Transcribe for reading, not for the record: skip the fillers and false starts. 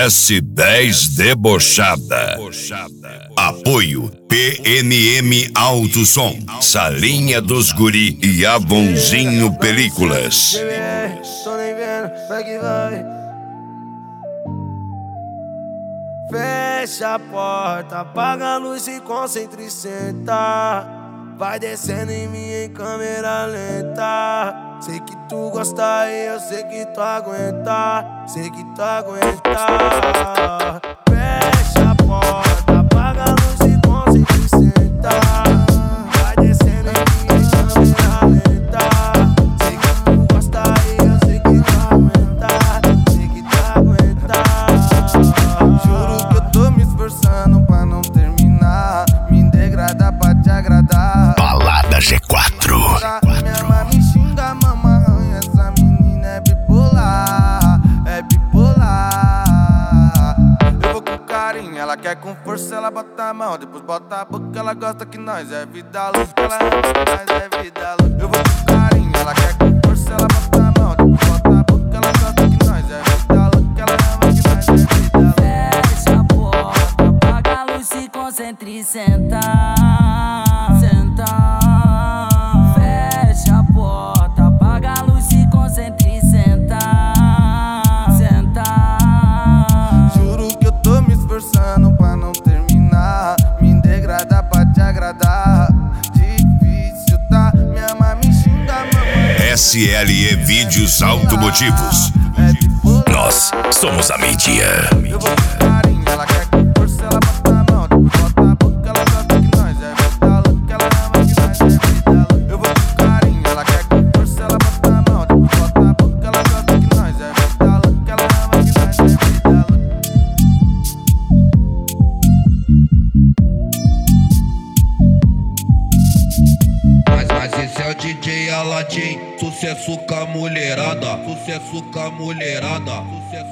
S10 Debochada. Apoio PNM Alto Som, Salinha dos Guri e Avonzinho Películas. Tô nem vendo, vai que vai. Fecha a porta, apaga a luz e concentra e senta. Vai descendo em mim em câmera lenta. Sei que tu gosta e eu sei que tu aguenta. Sei que tu aguenta. Fecha a porta, apaga a luz e concentra e senta. Vai descendo em mim em câmera lenta. Sei que tu gosta e eu sei que tu aguenta. Sei que tu aguenta. Juro que eu tô me esforçando pra não terminar. Me degradar pra te agradar. Balada G4. Minha mãe me xinga, mamãe. Essa menina é bipolar. É bipolar. Eu vou com carinho, ela quer com força, ela bota a mão. Depois bota a boca, ela gosta que nós é vida louca. Ela ama que nós é vida louca. Eu vou com carinho, ela quer com força, ela bota a mão. Depois bota a boca, ela gosta que nós é vida louca. Ela ama que nós é vida louca. Fecha a porta, apaga a luz, se concentre e senta. Senta. Fecha a porta, apaga a luz, se concentre e senta. Senta. Juro que eu tô me esforçando pra não terminar. Me degradar pra te agradar. Difícil, tá? Minha mãe me xinga, mamãe. SLE Vídeos Automotivos. É bipolar. Nós somos a mídia. Eu vou com carinho, ela quer com força, ela bota a mão. Depois bota a boca, ela gosta que nós é vida louca. Ela ama que nós é vida louca. Eu vou com carinho, ela quer com força, ela bota a mão. Depois bota a boca, ela gosta que nós é vida louca. Ela ama que nós é vida louca. Mas esse é o DJ Aladim, sucesso com a mulherada, sucesso com a mulherada.